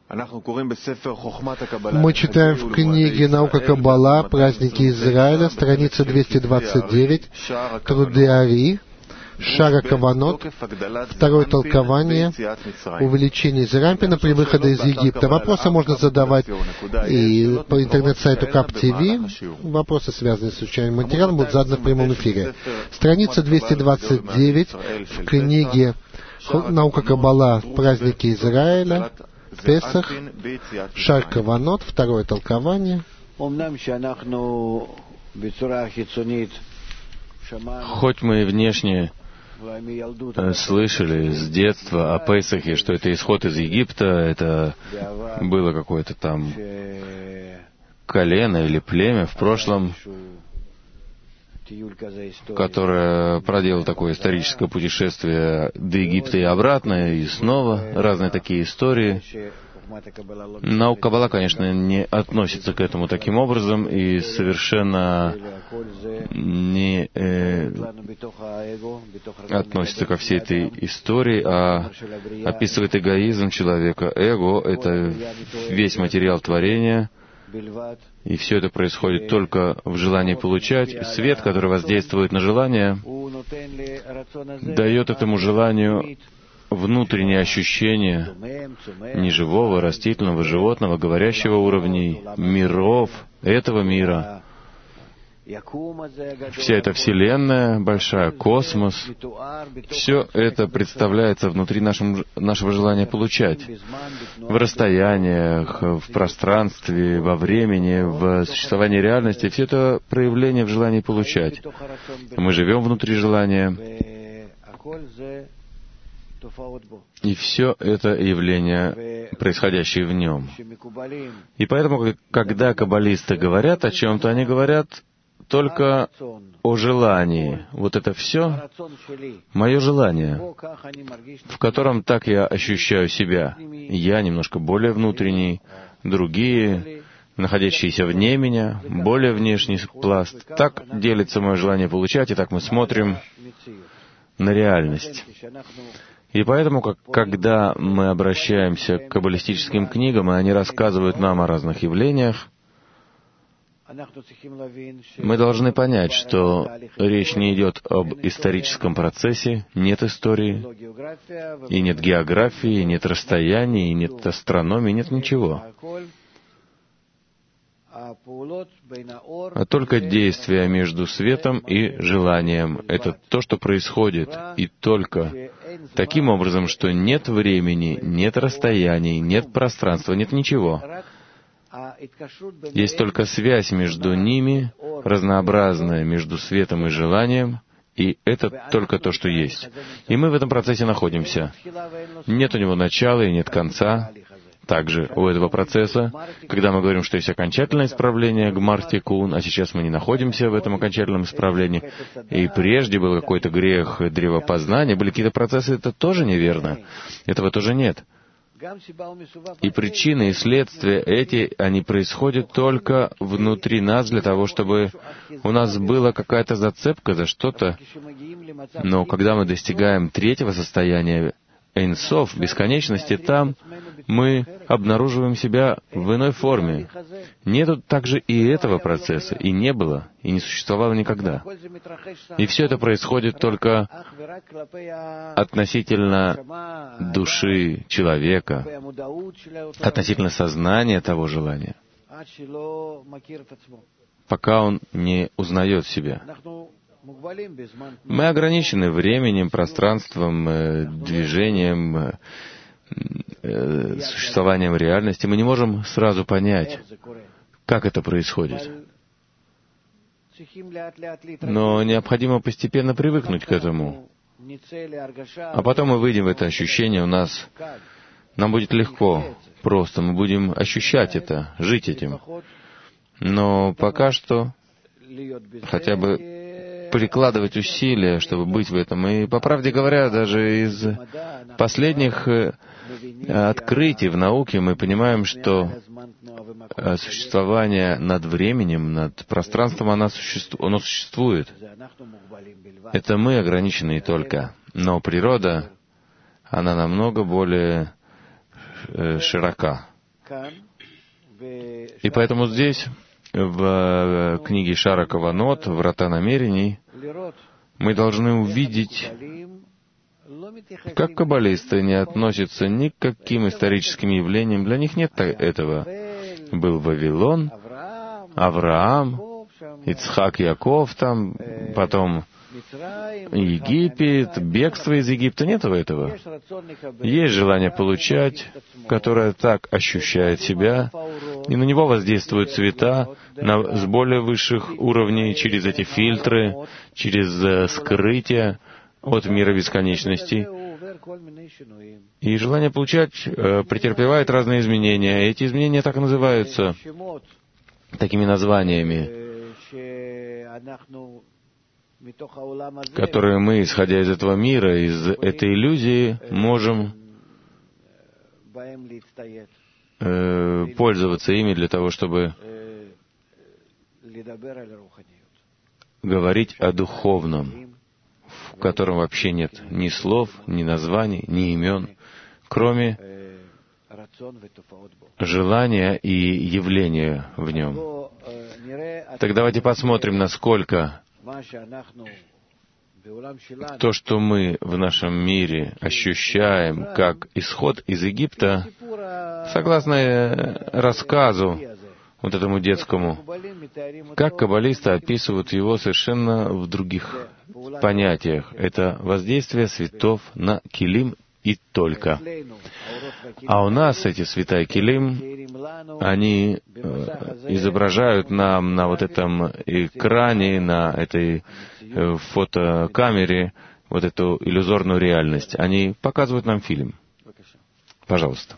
Мы читаем в книге «Наука Каббала. Праздники Израиля», страница 229, труды Ари, Шара Каванот, второе толкование, увеличение из Рампина при выходе из Египта. Вопросы можно задавать и по интернет-сайту КАП-ТВ. Вопросы, связанные с изучаемым материалом, будут заданы в прямом эфире. Страница 229 в книге «Наука Каббала. Праздники Израиля», Песах, Шар Каванот, второе толкование. Хоть мы и внешне слышали с детства о Песахе, что это исход из Египта, это было какое-то там колено или племя в прошлом, которое проделало такое историческое путешествие до Египта и обратно, и снова разные такие истории. Наука Каббала, конечно, не относится к этому таким образом и совершенно не относится ко всей этой истории, а описывает эгоизм человека. Эго — это весь материал творения, и все это происходит только в желании получать. Свет, который воздействует на желание, дает этому желанию внутреннее ощущение неживого, растительного, животного, говорящего уровней, миров, этого мира. Вся эта Вселенная большая, космос, все это представляется внутри нашего желания получать. В расстояниях, в пространстве, во времени, в существовании реальности, все это проявление в желании получать. Мы живем внутри желания, и все это явления, происходящие в нем. И поэтому, когда каббалисты говорят о чем-то, они говорят только о желании. Вот это все мое желание, в котором так я ощущаю себя. Я немножко более внутренний, другие, находящиеся вне меня, более внешний пласт. Так делится мое желание получать, и так мы смотрим на реальность. И поэтому, когда мы обращаемся к каббалистическим книгам, и они рассказывают нам о разных явлениях, мы должны понять, что речь не идет об историческом процессе, нет истории, и нет географии, и нет расстояний, и нет астрономии, нет ничего. А только действие между светом и желанием. Это то, что происходит, и только таким образом, что нет времени, нет расстояний, нет пространства, нет ничего. Есть только связь между ними, разнообразная между светом и желанием, и это только то, что есть. И мы в этом процессе находимся. Нет у него начала и нет конца. Также у этого процесса, когда мы говорим, что есть окончательное исправление Гмар Тикун, а сейчас мы не находимся в этом окончательном исправлении, и прежде был какой-то грех древопознания, были какие-то процессы, это тоже неверно. Этого тоже нет. И причины и следствия эти, они происходят только внутри нас для того, чтобы у нас была какая-то зацепка за что-то. Но когда мы достигаем третьего состояния, Эйн Соф, бесконечности, там мы обнаруживаем себя в иной форме. Нету также и этого процесса, и не было, и не существовало никогда. И все это происходит только относительно души человека, относительно сознания того желания, пока он не узнает себя. Мы ограничены временем, пространством, движением, существованием реальности. Мы не можем сразу понять, как это происходит. Но необходимо постепенно привыкнуть к этому. А потом мы выйдем в это ощущение, нам будет легко, просто мы будем ощущать это, жить этим. Но пока что хотя бы прикладывать усилия, чтобы быть в этом. И, по правде говоря, даже из последних открытий в науке мы понимаем, что существование над временем, над пространством, оно существует. Это мы ограничены только. Но природа, она намного более широка. И поэтому здесь, в книге Шара Каванот, «Врата намерений», мы должны увидеть, как каббалисты не относятся ни к каким историческим явлениям. Для них нет этого. Был Вавилон, Авраам, Ицхак, Яков, там, потом Египет, бегство из Египта. Нет этого. Есть желание получать, которое так ощущает себя, и на него воздействуют цвета с более высших уровней, через эти фильтры, через скрытие от мира бесконечности. И желание получать претерпевает разные изменения. Эти изменения так и называются, такими названиями, которые мы, исходя из этого мира, из этой иллюзии, можем пользоваться ими для того, чтобы говорить о духовном, в котором вообще нет ни слов, ни названий, ни имен, кроме желания и явления в нем. Так давайте посмотрим, насколько то, что мы в нашем мире ощущаем как исход из Египта, согласно рассказу, вот этому детскому, как каббалисты описывают его совершенно в других понятиях. Это воздействие светов на килим и только. А у нас эти света и килим, они изображают нам на вот этом экране, на этой фотокамере вот эту иллюзорную реальность. Они показывают нам фильм. Пожалуйста.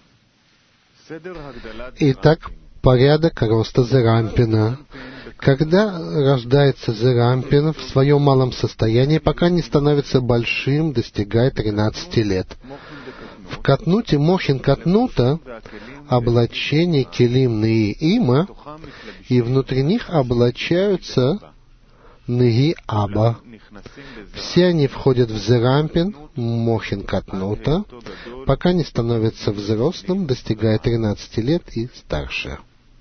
Итак, порядок роста Зерампина. Когда рождается Зерампин в своем малом состоянии, пока не становится большим, достигая 13 лет. В Катнуте Мохин Катнута облачение Келим Неи Има, и внутри них облачаются Неи Аба. Все они входят в Зерампин, Мохин Катнута, пока не становятся взрослым, достигая 13 лет и старше.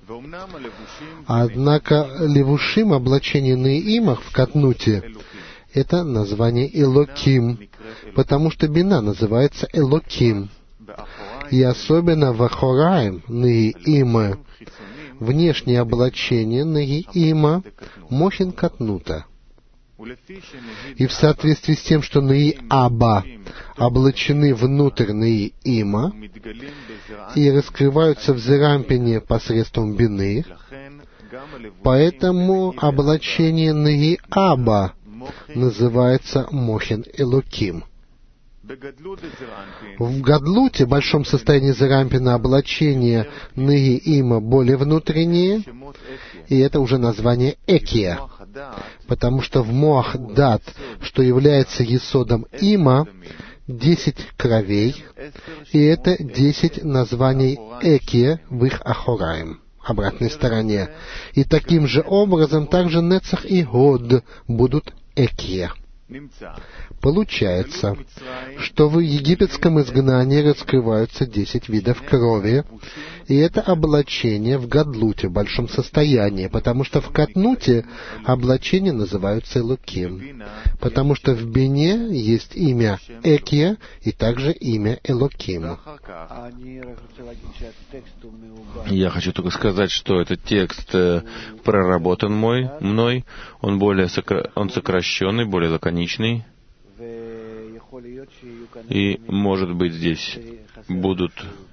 Однако левушим, облачение Неимах в Катнуте, это название Элоким, потому что Бина называется Элоким. И особенно в Ахораим Неима, внешнее облачение Неима, Мохин Катнута. И в соответствии с тем, что Неи-Аба облачены внутрь Неи-Има и раскрываются в Зерампине посредством Бины, поэтому облачение Неи-Аба называется Мохин Элоким. В Гадлуте, большом состоянии Зерампина, облачение Неи-Има более внутреннее, и это уже название Экия, потому что в Моах Дат, что является Есодом Има, 10 кровей, и это 10 названий Экия в их Ахораим, обратной стороне. И таким же образом также Нецах и Год будут Экия. Получается, что в египетском изгнании раскрываются 10 видов крови, и это облачение в Гадлуте, в большом состоянии, потому что в Катнуте облачения называются Элоким, потому что в Бине есть имя Экия и также имя Элоким. Я хочу только сказать, что этот текст проработан мной, он сокращенный, более лаконичный, и, может быть, здесь будет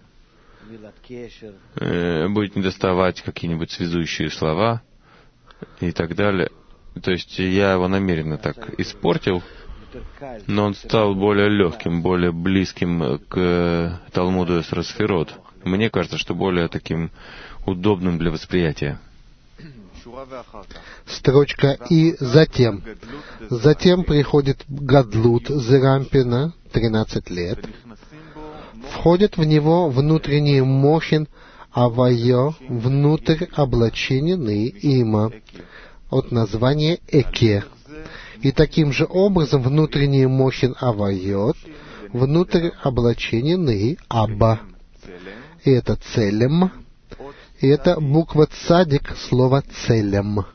недоставать какие-нибудь связующие слова и так далее. То есть я его намеренно так испортил, но он стал более легким, более близким к Талмуду Эсра Сферот. Мне кажется, что более таким удобным для восприятия. Строчка «и затем». Затем приходит Гадлут Зерампина, 13 лет. Входит в него внутренний Мохин Авайо, внутрь облачения Неима, от названия Эке. И таким же образом внутренний Мохин Авайот, внутрь облачения Неи Аба. И это Целем, И это буква цадик, слово целем.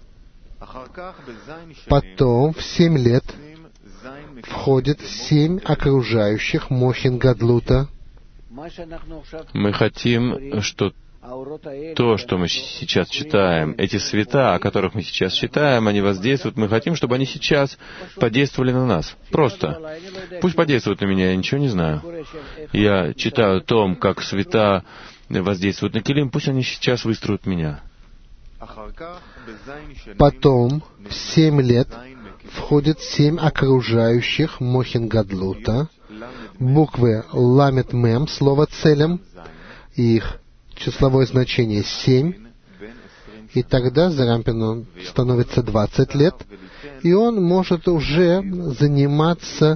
Потом в 7 лет входит 7 окружающих мохин гадлута. Мы хотим, что то, что мы сейчас читаем, эти света, о которых мы сейчас читаем, они воздействуют, мы хотим, чтобы они сейчас подействовали на нас. Просто. Пусть подействуют на меня, я ничего не знаю. Я читаю о том, как света воздействуют на килим, пусть они сейчас выстроят меня. Потом в 7 лет входит 7 окружающих мохин гадлута, буквы ламет мем, слово целем, их числовое значение 7, и тогда Зарампину становится 20 лет, и он может уже заниматься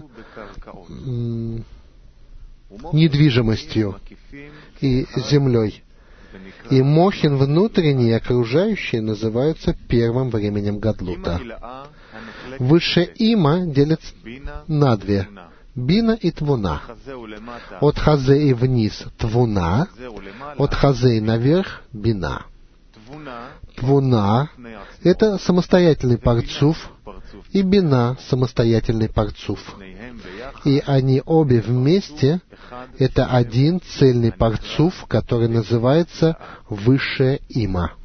недвижимостью и землей. И мохин внутренние, окружающие, называются первым временем гадлута. Высшее има делится на 2. Бина и твуна. От хазе и вниз твуна, от хазе и наверх бина. Твуна — это самостоятельный парцуф, и бина — самостоятельный парцуф. И они обе вместе — это один цельный парцуф, который называется высшее има.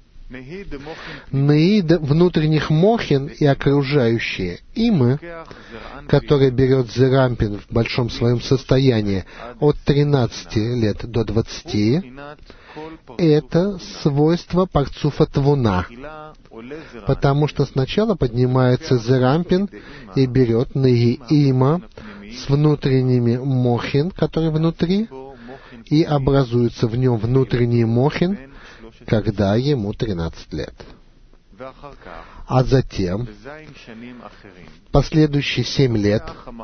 Наид внутренних мохин и окружающие имы, которые берет Зерампин в большом своем состоянии от 13 лет до 20, это свойство парцуфа твуна, потому что сначала поднимается Зерампин и берет наи има с внутренними мохин, которые внутри, и образуется в нем внутренний мохин, когда ему 13 лет. А затем, последующие 7 лет,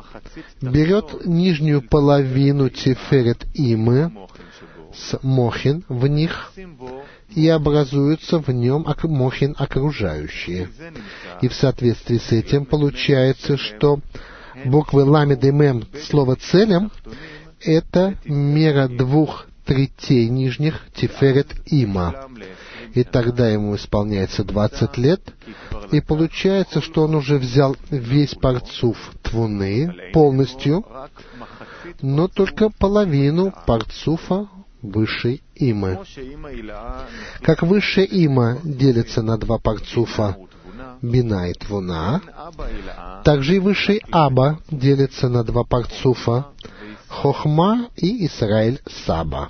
берет нижнюю половину тиферет имы с мохин в них, и образуются в нем мохин окружающие. И в соответствии с этим получается, что буквы ламед и мем, слово целем, это мера 2/3 нижних тиферет има. И тогда ему исполняется 20 лет, и получается, что он уже взял весь парцуф твуны полностью, но только половину парцуфа высшей имы. Как высшая има делится на 2 парцуфа, бина и твуна, также и высший аба делится на 2 парцуфа, хохма и Исраэль саба.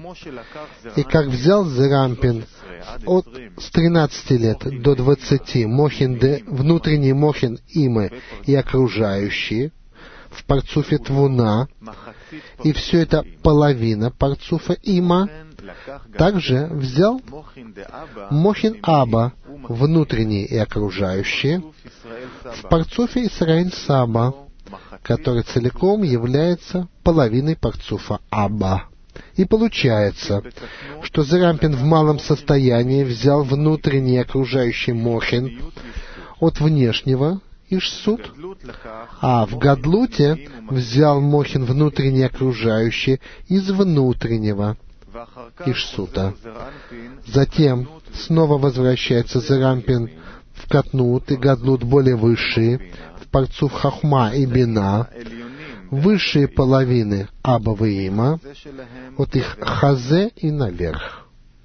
И как взял Зерампин с 13 лет до 20 внутренний мохин имы и окружающие в парцуфе твуна, и все это половина парцуфа има, также взял мохин аба, внутренние и окружающие, в парцуфе Исраэль саба, который целиком является половиной парцуфа аба. И получается, что Зерампин в малом состоянии взял внутренний и окружающий мохин от внешнего ишсут, а в гадлуте взял мохин внутренний и окружающий из внутреннего ишсута. Затем снова возвращается Зерампин в катнут и гадлут более высшие, в парцуф хохма и бина, высшие половины аба и има, от их хазе и наверх.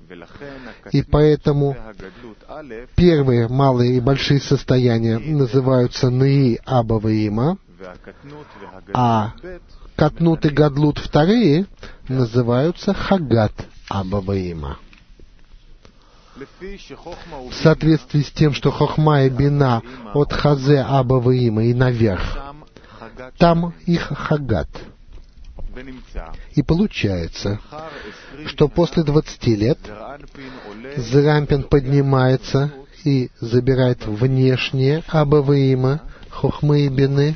И поэтому первые малые и большие состояния называются наи аба и има, а катнут и гадлут вторые называются хагат аба и има. В соответствии с тем, что хохма и бина от хазе аба и има и наверх, там их хагат. И получается, что после 20 лет Зерампин поднимается и забирает внешние абаваима, хохмы и бины,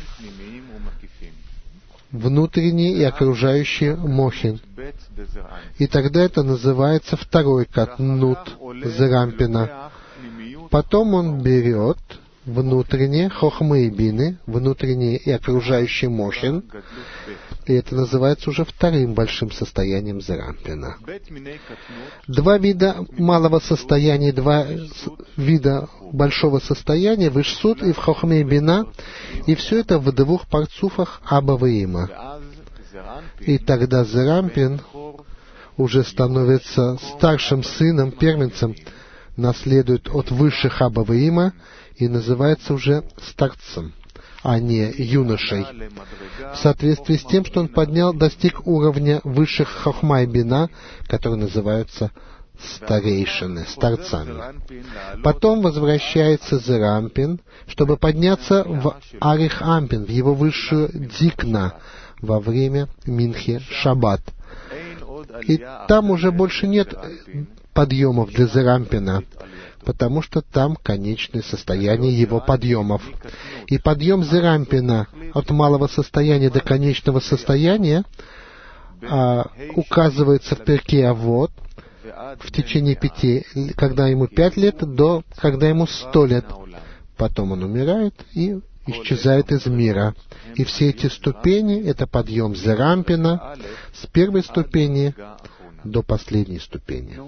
внутренние и окружающие мохин. И тогда это называется второй катнут Зерампина. Потом он берет внутренние хохмы и бины, внутренние и окружающий мохин, и это называется уже вторым большим состоянием Зерампина. Два вида малого состояния, два вида большого состояния, Вишсут и в хохме и бина, и все это в двух парцуфах Аба и Има. И тогда Зерампин уже становится старшим сыном, первенцем, наследует от высших Аба и Има и называется уже старцем, а не юношей, в соответствии с тем, что он достиг уровня высших хохма и бина, которые называются старейшины, старцами. Потом возвращается Зерампин, чтобы подняться в Арих Ампин, в его высшую Дикна, во время Минхи Шаббат. И там уже больше нет подъемов для Зерампина, потому что там конечное состояние его подъемов. И подъем Зерампина от малого состояния до конечного состояния указывается в Перкей Авот в течение 5, когда ему 5 лет, до когда ему 100 лет. Потом он умирает и исчезает из мира. И все эти ступени — это подъем Зерампина с первой ступени до последней ступени.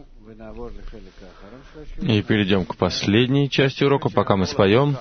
И перейдем к последней части урока, пока мы споем.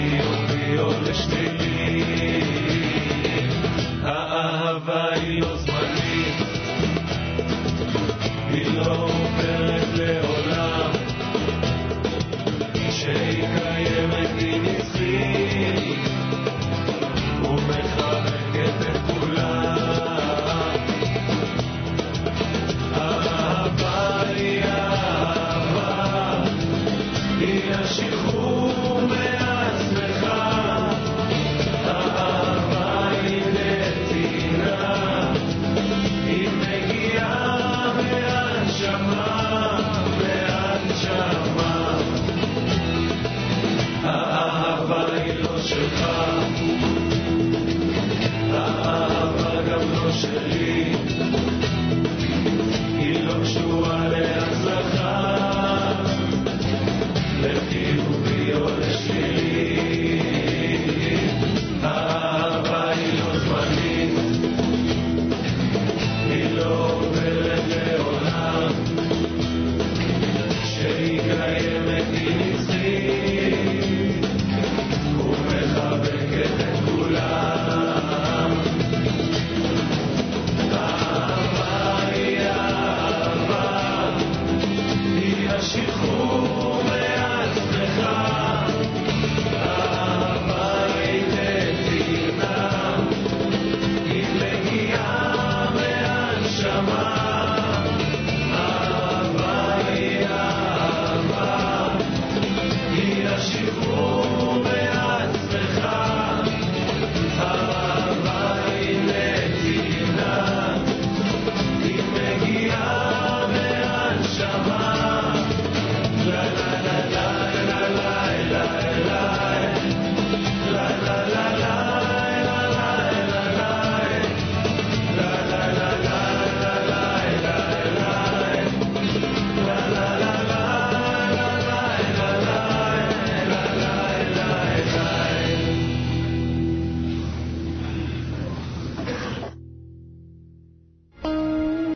האהבה היא לא